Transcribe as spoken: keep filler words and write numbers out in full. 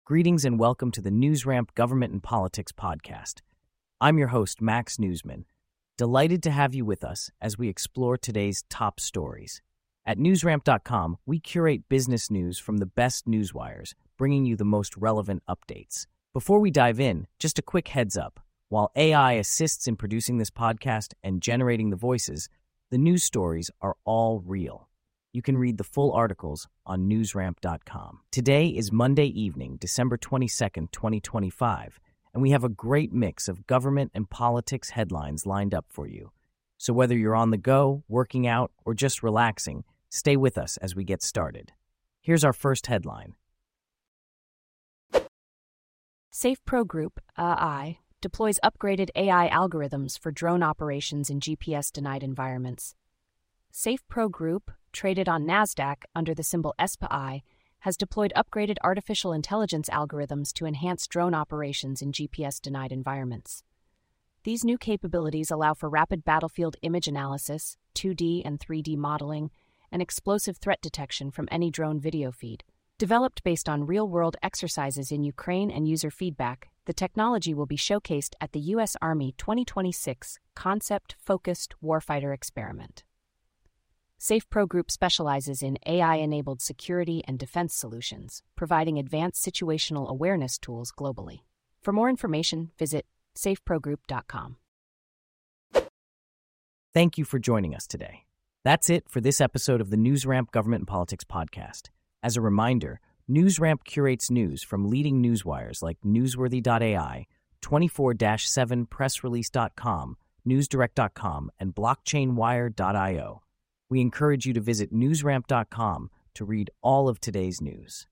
Greetings and welcome to the NewsRamp Government and Politics podcast. I'm your host, Max Newsman. Delighted to have you with us as we explore today's top stories. At newsramp dot com, we curate business news from the best newswires, bringing you the most relevant updates. Before we dive in, just a quick heads up. While A I assists in producing this podcast and generating the voices, the news stories are all real. You can read the full articles on newsramp dot com. Today is Monday evening, December twenty-second, twenty twenty-five, and we have a great mix of government and politics headlines lined up for you. So whether you're on the go, working out, or just relaxing, stay with us as we get started. Here's our first headline. SafePro Group, A I, deploys upgraded A I algorithms for drone operations in G P S-denied environments. SafePro Group, traded on NASDAQ under the symbol S P I, has deployed upgraded artificial intelligence algorithms to enhance drone operations in G P S-denied environments. These new capabilities allow for rapid battlefield image analysis, two D and three D modeling, and explosive threat detection from any drone video feed. Developed based on real-world exercises in Ukraine and user feedback, the technology will be showcased at the U S Army twenty twenty-six Concept-Focused Warfighter Experiment. SafePro Group specializes in A I-enabled security and defense solutions, providing advanced situational awareness tools globally. For more information, visit safe pro group dot com. Thank you for joining us today. That's it for this episode of the NewsRamp Government and Politics podcast. As a reminder, NewsRamp curates news from leading newswires like newsworthy dot A I, twenty-four seven press release dot com, news direct dot com, and blockchain wire dot io. We encourage you to visit newsramp dot com to read all of today's news.